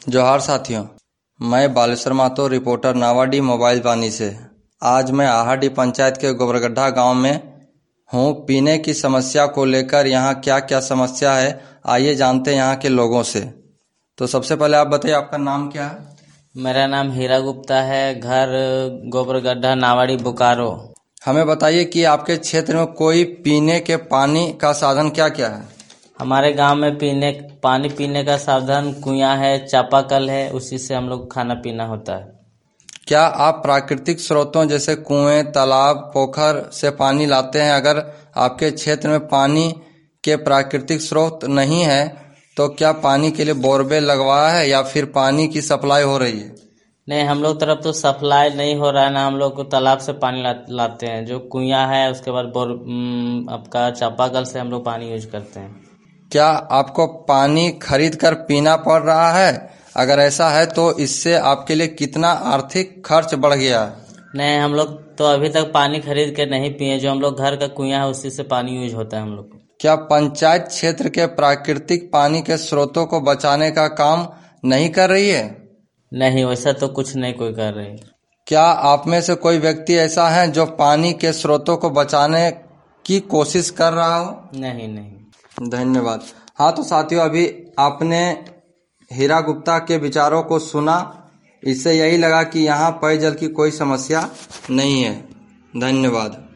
जोहार साथियों, मैं बालेश्वर मातो रिपोर्टर नावाडी मोबाइल वानी से। आज मैं आहाडी पंचायत के गोबरगड्ढा गांव में हूं। पीने की समस्या को लेकर यहां क्या क्या समस्या है, आइए जानते हैं यहां के लोगों से। तो सबसे पहले आप बताइए, आपका नाम क्या है? मेरा नाम हीरा गुप्ता है, घर गोबरगड्ढा नावाड़ी बोकारो। हमें बताइए कि आपके क्षेत्र में कोई पीने के पानी का साधन क्या क्या है? हमारे गांव में पानी पीने का साधन कुआं है, चापाकल है, उसी से हम लोग खाना पीना होता है। क्या आप प्राकृतिक स्रोतों जैसे कुएं, तालाब, पोखर से पानी लाते हैं? अगर आपके क्षेत्र में पानी के प्राकृतिक स्रोत नहीं है तो क्या पानी के लिए बोरवेल लगवाया है या फिर पानी की सप्लाई हो रही है? नहीं, हम लोग तरफ तो सप्लाई नहीं हो रहा है ना, हम लोग को तालाब से पानी लाते हैं। जो कुआं है उसके बाद आपका चापाकल से हम लोग पानी यूज करते हैं। क्या आपको पानी खरीद कर पीना पड़ रहा है? अगर ऐसा है तो इससे आपके लिए कितना आर्थिक खर्च बढ़ गया है? नहीं, हम लोग तो अभी तक पानी खरीद के नहीं पिए। जो हम लोग घर का कुआं है उसी से पानी यूज होता है हम लोग को। क्या पंचायत क्षेत्र के प्राकृतिक पानी के स्रोतों को बचाने का काम नहीं कर रही है? नहीं, वैसा तो कुछ नहीं कोई कर रही। क्या आप में से कोई व्यक्ति ऐसा है जो पानी के स्रोतों को बचाने की कोशिश कर रहा हो? नहीं। धन्यवाद। हाँ तो साथियों, अभी आपने हीरा गुप्ता के विचारों को सुना। इससे यही लगा कि यहाँ पेयजल की कोई समस्या नहीं है। धन्यवाद।